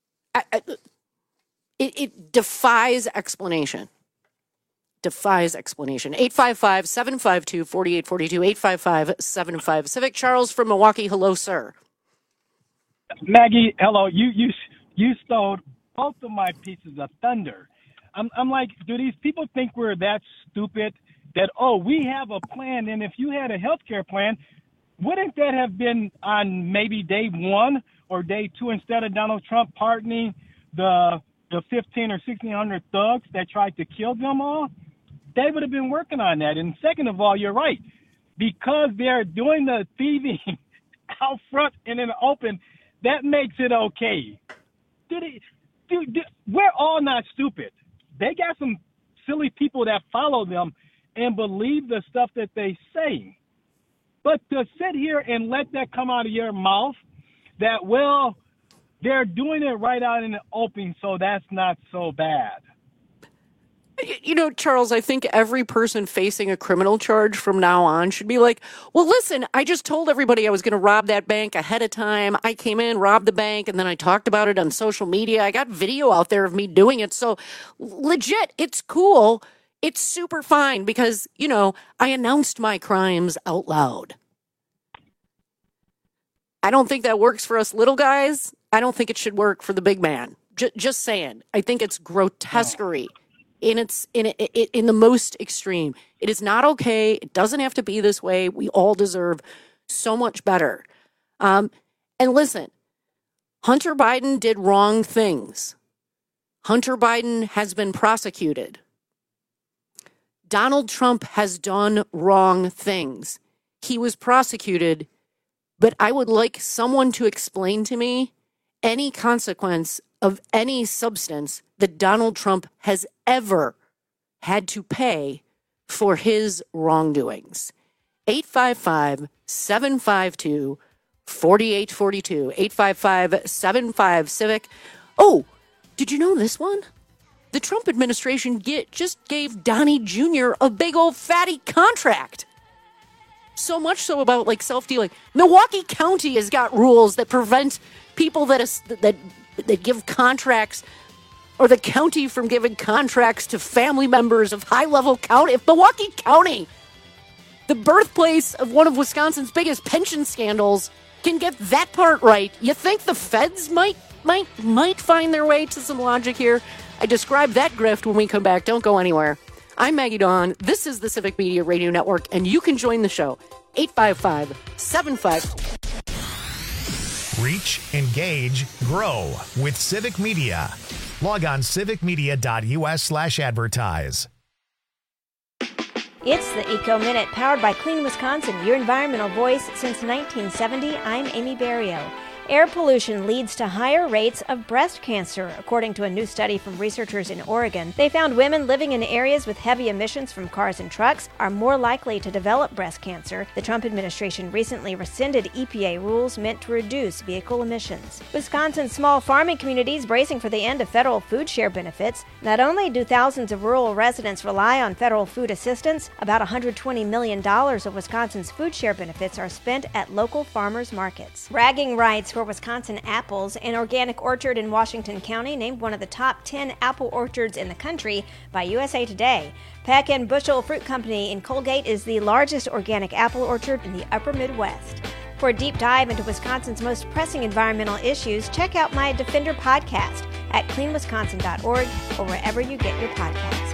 It defies explanation. Defies explanation. 855-752-4842, 855-75-CIVIC. Charles from Milwaukee. Hello, sir. Maggie, hello. You stole both of my pieces of thunder. I'm like, do these people think we're that stupid that, we have a plan, and if you had a health care plan, wouldn't that have been on maybe day 1 or day 2 instead of Donald Trump pardoning the 15 or 1,600 thugs that tried to kill them all? They would have been working on that. And second of all, you're right. Because they're doing the thieving out front and in the open, that makes it okay. We're all not stupid. They got some silly people that follow them and believe the stuff that they say. But to sit here and let that come out of your mouth that, well, they're doing it right out in the open, so that's not so bad. You know, Charles, I think every person facing a criminal charge from now on should be like, well, listen, I just told everybody I was going to rob that bank ahead of time. I came in, robbed the bank, and then I talked about it on social media. I got video out there of me doing it. So legit, it's cool. It's super fine because, I announced my crimes out loud. I don't think that works for us little guys. I don't think it should work for the big man. Just saying. I think it's grotesquerie. In the most extreme. It is not okay. It doesn't have to be this way. We all deserve so much better. And listen, Hunter Biden did wrong things. Hunter Biden has been prosecuted. Donald Trump has done wrong things. He was prosecuted, but I would like someone to explain to me any consequence of any substance that Donald Trump has ever had to pay for his wrongdoings. 855-752-4842, 855-75-CIVIC. Oh, did you know this one? The Trump administration just gave Donnie Jr. a big old fatty contract. So much so about self-dealing. Milwaukee County has got rules that prevent people that give contracts, or the county from giving contracts to family members of high-level county. If Milwaukee County, the birthplace of one of Wisconsin's biggest pension scandals, can get that part right, you think the feds might might find their way to some logic here. I describe that grift when we come back. Don't go anywhere. I'm Maggie Dawn. This is the Civic Media Radio Network, and you can join the show. 855-75. Reach, engage, grow with Civic Media. Log on civicmedia.us/advertise. It's the Eco Minute, powered by Clean Wisconsin, your environmental voice since 1970. I'm Amy Barrio. Air pollution leads to higher rates of breast cancer. According to a new study from researchers in Oregon, they found women living in areas with heavy emissions from cars and trucks are more likely to develop breast cancer. The Trump administration recently rescinded EPA rules meant to reduce vehicle emissions. Wisconsin's small farming communities bracing for the end of federal food share benefits. Not only do thousands of rural residents rely on federal food assistance, about $120 million of Wisconsin's food share benefits are spent at local farmers markets. Bragging rights for Wisconsin apples. An organic orchard in Washington County named one of the top 10 apple orchards in the country by USA Today. Peck and Bushel Fruit Company in Colgate is the largest organic apple orchard in the upper Midwest. For a deep dive into Wisconsin's most pressing environmental issues, check out my Defender podcast at cleanwisconsin.org or wherever you get your podcasts.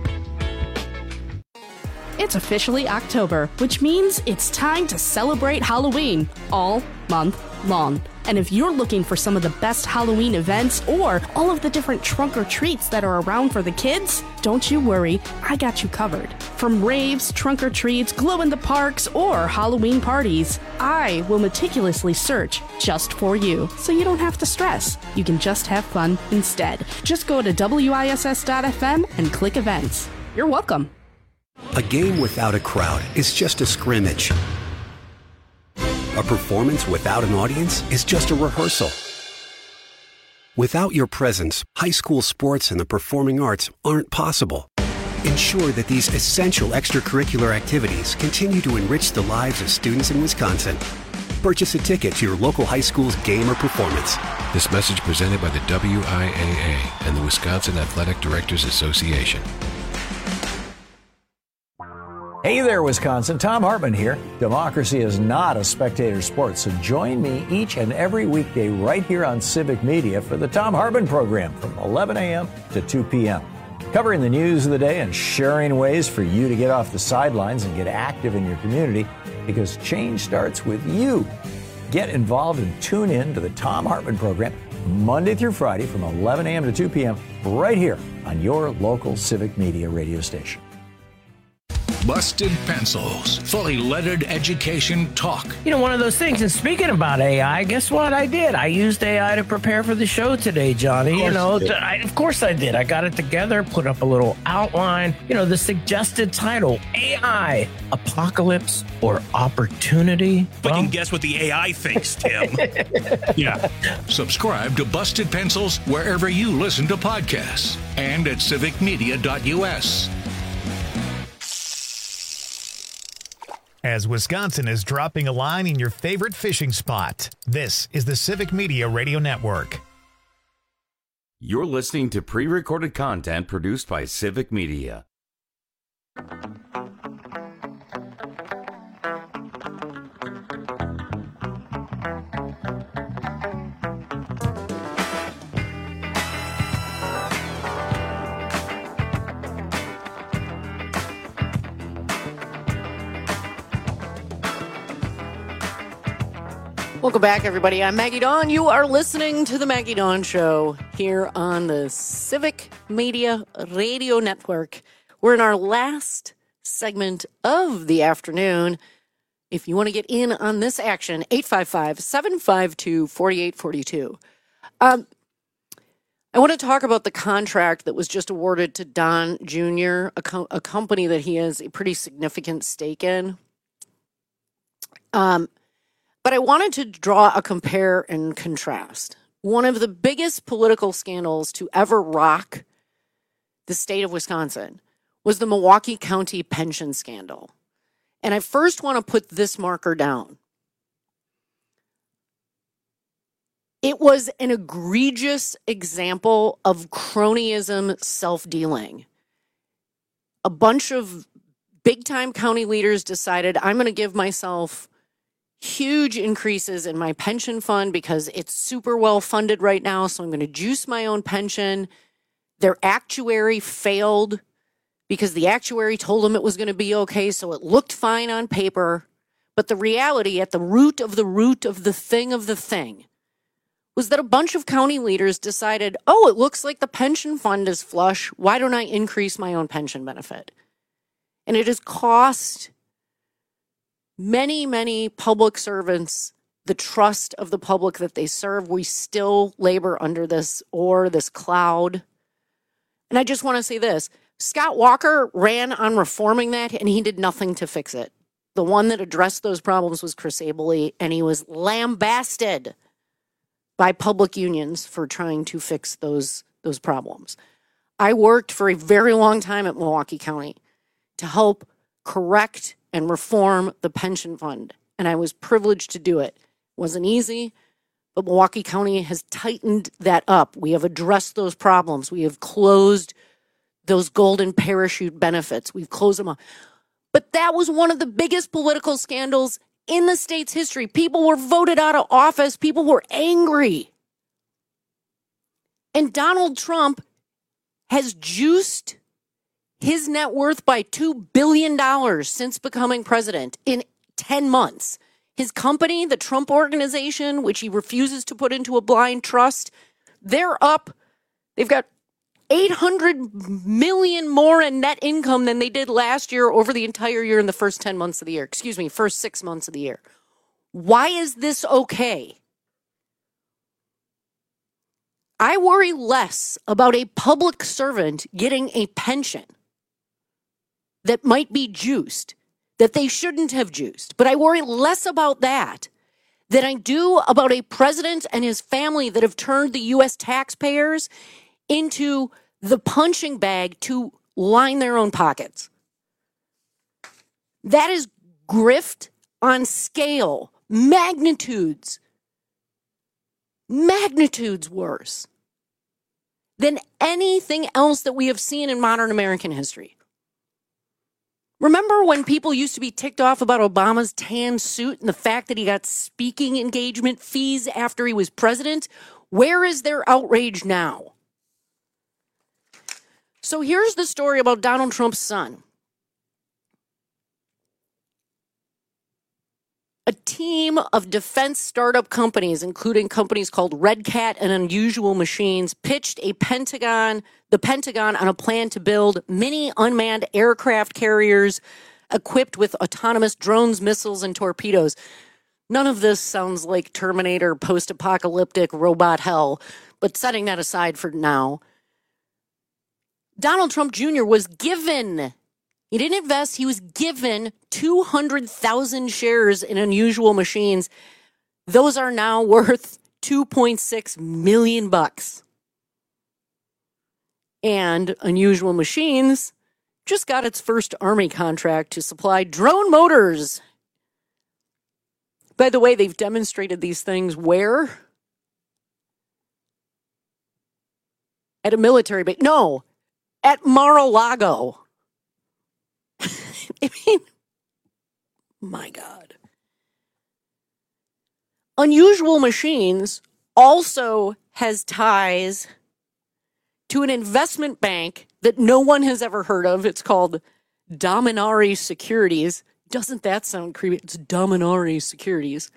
It's officially October, which means it's time to celebrate Halloween all month long. And if you're looking for some of the best Halloween events or all of the different trunk or treats that are around for the kids, don't you worry, I got you covered. From raves, trunk or treats, glow in the parks, or Halloween parties, I will meticulously search just for you, so you don't have to stress. You can just have fun instead. Just go to WISS.FM and click events. You're welcome. A game without a crowd is just a scrimmage. A performance without an audience is just a rehearsal. Without your presence, high school sports and the performing arts aren't possible. Ensure that these essential extracurricular activities continue to enrich the lives of students in Wisconsin. Purchase a ticket to your local high school's game or performance. This message presented by the WIAA and the Wisconsin Athletic Directors Association. Hey there, Wisconsin. Tom Hartman here. Democracy is not a spectator sport, so join me each and every weekday right here on Civic Media for the Tom Hartman program from 11 a.m. to 2 p.m. Covering the news of the day and sharing ways for you to get off the sidelines and get active in your community, because change starts with you. Get involved and tune in to the Tom Hartman program Monday through Friday from 11 a.m. to 2 p.m. right here on your local Civic Media radio station. Busted Pencils, fully lettered education talk. You know, one of those things. And speaking about AI, guess what I did? I used AI to prepare for the show today, Johnny. Of course I did. I got it together, put up a little outline. You know, the suggested title, AI, Apocalypse or Opportunity. We can guess what the AI thinks, Tim. Yeah. Subscribe to Busted Pencils wherever you listen to podcasts and at civicmedia.us. As Wisconsin is dropping a line in your favorite fishing spot, this is the Civic Media Radio Network. You're listening to pre-recorded content produced by Civic Media. Welcome back, everybody. I'm Maggie Dawn. You are listening to The Maggie Dawn Show here on the Civic Media Radio Network. We're in our last segment of the afternoon. If you want to get in on this action, 855-752-4842. I want to talk about the contract that was just awarded to Don Jr., a company that he has a pretty significant stake in. But I wanted to draw a compare and contrast. One of the biggest political scandals to ever rock the state of Wisconsin was the Milwaukee County pension scandal. And I first want to put this marker down. It was an egregious example of cronyism self-dealing. A bunch of big-time county leaders decided, I'm going to give myself huge increases in my pension fund because it's super well funded right now. So I'm going to juice my own pension. Their actuary failed because the actuary told them it was going to be okay. So it looked fine on paper. But the reality at the root of the thing was that a bunch of county leaders decided, oh, it looks like the pension fund is flush. Why don't I increase my own pension benefit? And it has cost many, many public servants the trust of the public that they serve. We still labor under this cloud. And I just want to say this. Scott Walker ran on reforming that, and he did nothing to fix it. The one that addressed those problems was Chris Abele, and he was lambasted by public unions for trying to fix those problems. I worked for a very long time at Milwaukee County to help correct and reform the pension fund, and I was privileged to do it. It wasn't easy, but Milwaukee County has tightened that up. We have addressed those problems. We have closed those golden parachute benefits. We've closed them up. But that was one of the biggest political scandals in the state's history. People were voted out of office. People were angry. And Donald Trump has juiced his net worth by $2 billion since becoming president in 10 months. His company, the Trump Organization, which he refuses to put into a blind trust, they're up. They've got $800 million more in net income than they did last year over the entire year in the first 10 months of the year. First 6 months of the year. Why is this okay? I worry less about a public servant getting a pension that might be juiced, that they shouldn't have juiced. But I worry less about that than I do about a president and his family that have turned the U.S. taxpayers into the punching bag to line their own pockets. That is grift on scale, magnitudes worse than anything else that we have seen in modern American history. Remember when people used to be ticked off about Obama's tan suit and the fact that he got speaking engagement fees after he was president? Where is their outrage now? So here's the story about Donald Trump's son. A team of defense startup companies, including companies called Red Cat and Unusual Machines, pitched the Pentagon on a plan to build mini unmanned aircraft carriers equipped with autonomous drones, missiles, and torpedoes. None of this sounds like Terminator post-apocalyptic robot hell, but setting that aside for now, Donald Trump Jr. was given, he didn't invest, he was given 200,000 shares in Unusual Machines. Those are now worth $2.6 million. And Unusual Machines just got its first Army contract to supply drone motors. By the way, they've demonstrated these things where? At a military base. No. At Mar-a-Lago. I mean, my God. Unusual Machines also has ties to an investment bank that no one has ever heard of. It's called Dominari Securities. Doesn't that sound creepy? It's Dominari Securities.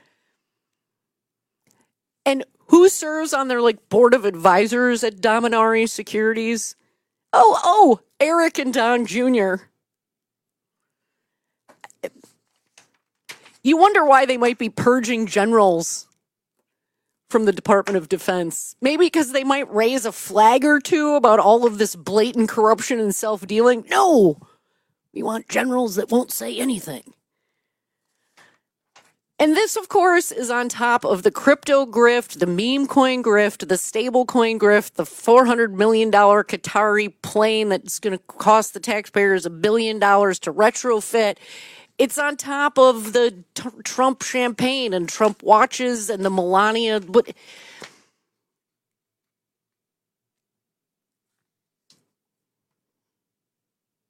And who serves on their board of advisors at Dominari Securities? Oh, Eric and Don Jr. You wonder why they might be purging generals from the Department of Defense. Maybe because they might raise a flag or two about all of this blatant corruption and self-dealing. No, we want generals that won't say anything. And this, of course, is on top of the crypto grift, the meme coin grift, the stable coin grift, the $400 million Qatari plane that's going to cost the taxpayers $1 billion to retrofit. It's on top of the Trump champagne and Trump watches and the Melania. But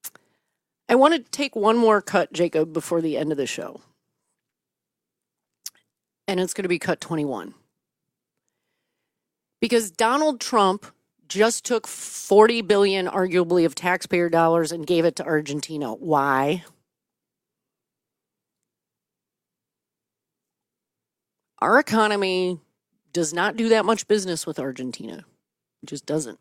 I want to take one more cut, Jacob, before the end of the show. and it's going to be cut 21. Because Donald Trump just took $40 billion, arguably, of taxpayer dollars and gave it to Argentina. Why? Our economy does not do that much business with Argentina. It just doesn't.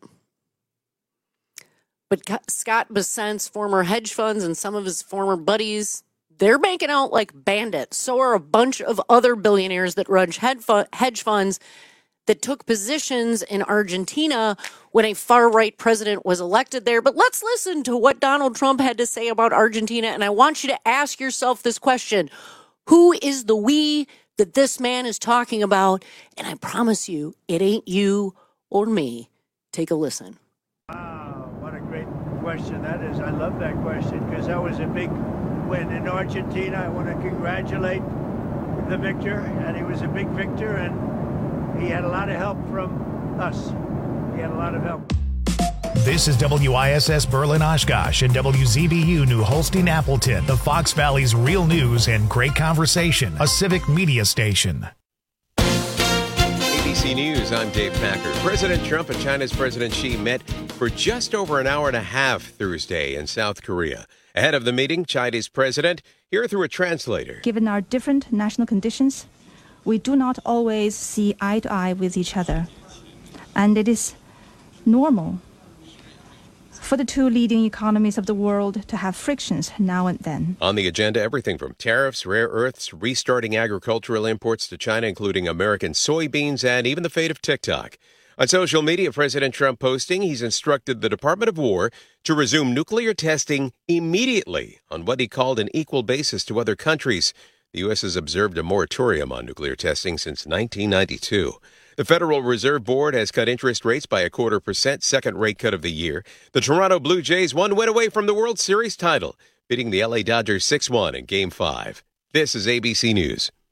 But Scott Bessent's former hedge funds and some of his former buddies, they're banking out like bandits. So are a bunch of other billionaires that run hedge funds that took positions in Argentina when a far-right president was elected there. But let's listen to what Donald Trump had to say about Argentina, and I want you to ask yourself this question. Who is the we that this man is talking about? And I promise you, it ain't you or me. Take a listen. Wow, what a great question that is. I love that question because that was a big win in Argentina. I want to congratulate the victor, and he was a big victor, and he had a lot of help from us. He had a lot of help. This is WISS Berlin Oshkosh and WZBU New Holstein Appleton, the Fox Valley's real news and great conversation, a civic media station. ABC News, I'm Dave Packer. President Trump and China's President Xi met for just over an hour and a half Thursday in South Korea. Ahead of the meeting, Chinese president, here through a translator. Given our different national conditions, we do not always see eye to eye with each other. And it is normal for the two leading economies of the world to have frictions now and then. On the agenda, everything from tariffs, rare earths, restarting agricultural imports to China, including American soybeans, and even the fate of TikTok. On social media, President Trump posting he's instructed the Department of War to resume nuclear testing immediately on what he called an equal basis to other countries. The U.S. has observed a moratorium on nuclear testing since 1992. The Federal Reserve Board has cut interest rates by 0.25%, second rate cut of the year. The Toronto Blue Jays one win away from the World Series title, beating the LA Dodgers 6-1 in Game 5. This is ABC News.